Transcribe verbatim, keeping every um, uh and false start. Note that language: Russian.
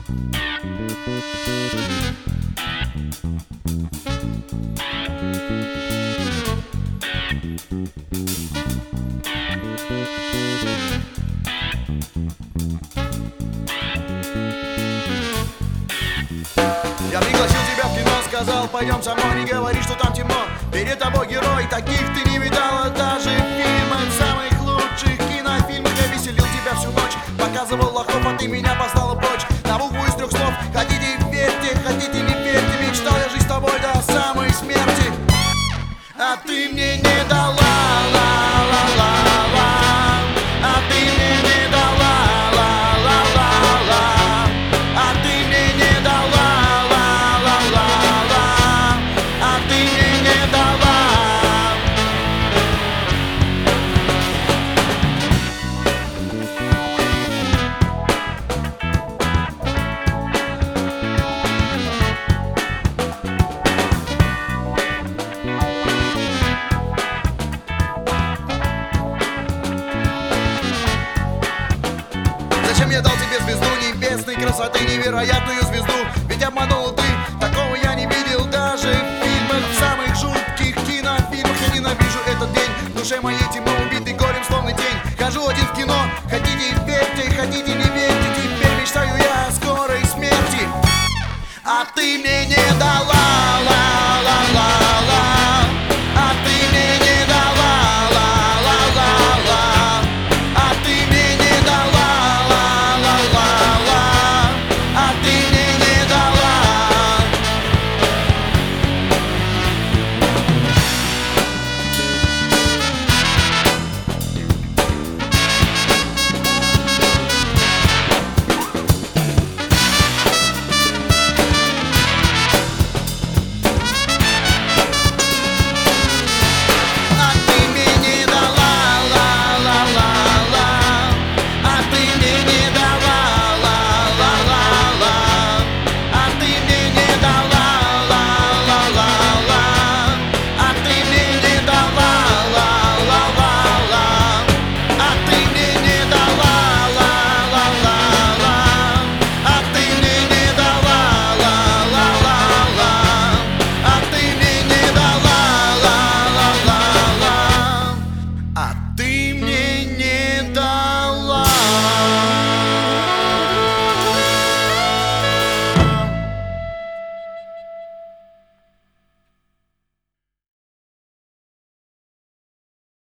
Я пригласил тебя в кино, сказал, пойдем со мной, не говори, что там темно. Перед тобой герой, таких ты не видала даже в фильмах. В самых лучших кинофильмах я веселил тебя всю ночь. Показывал лохов, а ты меня послала прочь. На букву из трех слов, хотите верьте, хотите не верьте. Мечтал я жить с тобой до самой смерти, а ты мне не дала, ла-ла-ла-ла. А ты мне не дала, ла-ла-ла-ла. А ты мне не дала, ла-ла-ла-ла. А ты мне не дала. Зачем я дал тебе звезду небесной красоты, невероятную звезду? Ведь обманула ты, такого я не видел даже в фильмах. В самых жутких кинофильмах я ненавижу этот день. В душе моей темно, убитый горем, словно тень. Хожу один в кино, хотите верьте, хотите не верьте.